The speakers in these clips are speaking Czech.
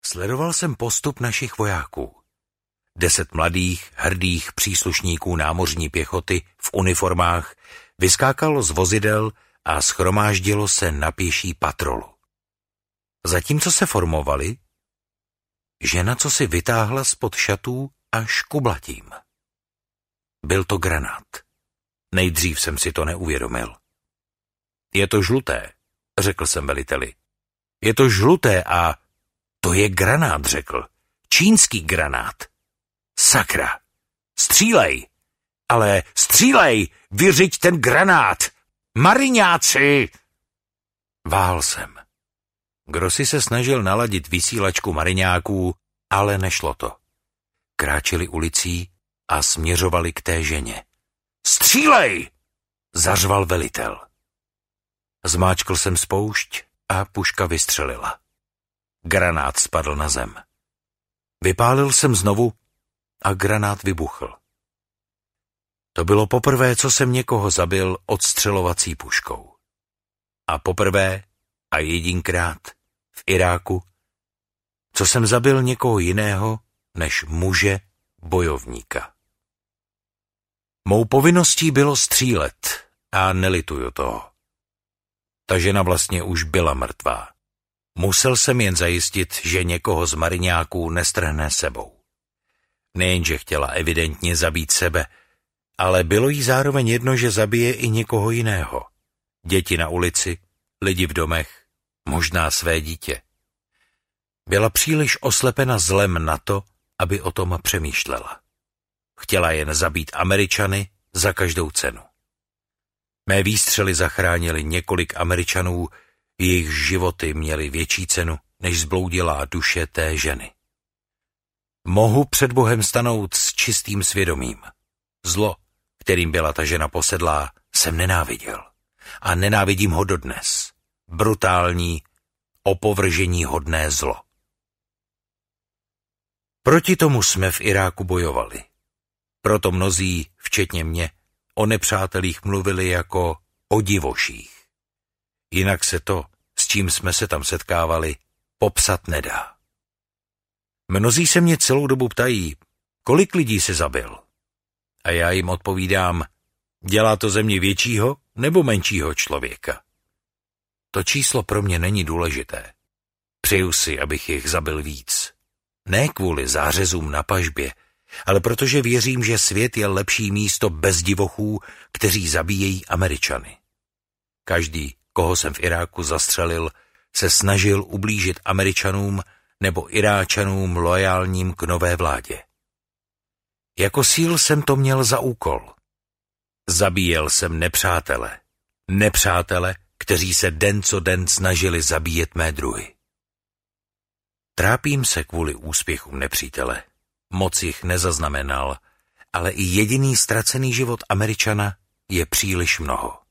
Sledoval jsem postup našich vojáků. 10 mladých, hrdých příslušníků námořní pěchoty v uniformách vyskákalo z vozidel a shromáždilo se na pěší patrolu. Zatímco se formovali, žena co si vytáhla spod šatů a škublatím. Byl to granát. Nejdřív jsem si to neuvědomil. Je to žluté, řekl jsem veliteli. Je to žluté a to je granát, řekl. Čínský granát. Sakra. Střílej. Ale střílej, vyřiď ten granát. Mariňáci! Váhal jsem. Grossi se snažil naladit vysílačku mariňáků, ale nešlo to. Kráčeli ulicí a směřovali k té ženě. Střílej! Zařval velitel. Zmáčkl jsem spoušť a puška vystřelila. Granát spadl na zem. Vypálil jsem znovu a granát vybuchl. To bylo poprvé, co jsem někoho zabil odstřelovací puškou. A poprvé a jedinkrát v Iráku, co jsem zabil někoho jiného než muže bojovníka. Mou povinností bylo střílet a nelituju toho. Ta žena vlastně už byla mrtvá. Musel jsem jen zajistit, že někoho z mariňáků nestrhne sebou. Nejenže chtěla evidentně zabít sebe, ale bylo jí zároveň jedno, že zabije i někoho jiného. Děti na ulici, lidi v domech, možná své dítě. Byla příliš oslepena zlem na to, aby o tom přemýšlela. Chtěla jen zabít Američany za každou cenu. Mé výstřely zachránily několik Američanů, jejich životy měly větší cenu, než zbloudilá duše té ženy. Mohu před Bohem stanout s čistým svědomím. Zlo, kterým byla ta žena posedlá, jsem nenáviděl. A nenávidím ho dodnes. Brutální, opovržení hodné zlo. Proti tomu jsme v Iráku bojovali. Proto mnozí, včetně mě, o nepřátelích mluvili jako o divoších. Jinak se to, s čím jsme se tam setkávali, popsat nedá. Mnozí se mě celou dobu ptají, kolik lidí se zabil. A já jim odpovídám, dělá to ze mě většího nebo menšího člověka. To číslo pro mě není důležité. Přeju si, abych jich zabil víc. Ne kvůli zářezům na pažbě, ale protože věřím, že svět je lepší místo bez divochů, kteří zabíjejí Američany. Každý, koho jsem v Iráku zastřelil, se snažil ublížit Američanům nebo Iráčanům loajálním k nové vládě. Jako síl jsem to měl za úkol. Zabíjel jsem nepřátele. Nepřátele, kteří se den co den snažili zabíjet mé druhy. Trápím se kvůli úspěchům nepřítele. Moc jich nezaznamenal, ale i jediný ztracený život Američana je příliš mnoho.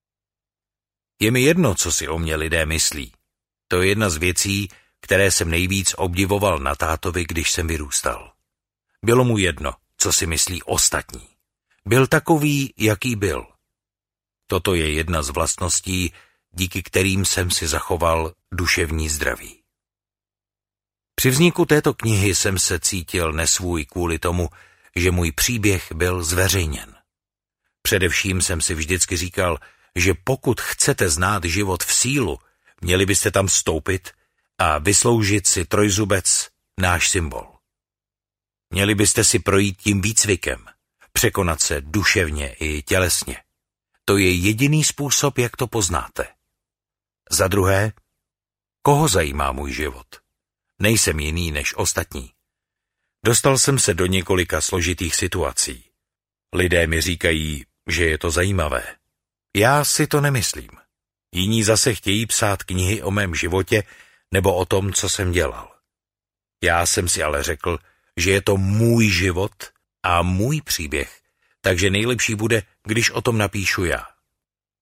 Je mi jedno, co si o mě lidé myslí. To je jedna z věcí, které jsem nejvíc obdivoval na tátovi, když jsem vyrůstal. Bylo mu jedno, co si myslí ostatní. Byl takový, jaký byl. Toto je jedna z vlastností, díky kterým jsem si zachoval duševní zdraví. Při vzniku této knihy jsem se cítil nesvůj kvůli tomu, že můj příběh byl zveřejněn. Především jsem si vždycky říkal, že pokud chcete znát život v sílu, měli byste tam vstoupit a vysloužit si trojzubec, náš symbol. Měli byste si projít tím výcvikem, překonat se duševně i tělesně. To je jediný způsob, jak to poznáte. Za druhé, koho zajímá můj život? Nejsem jiný než ostatní. Dostal jsem se do několika složitých situací. Lidé mi říkají, že je to zajímavé. Já si to nemyslím. Jiní zase chtějí psát knihy o mém životě nebo o tom, co jsem dělal. Já jsem si ale řekl, že je to můj život a můj příběh, takže nejlepší bude, když o tom napíšu já.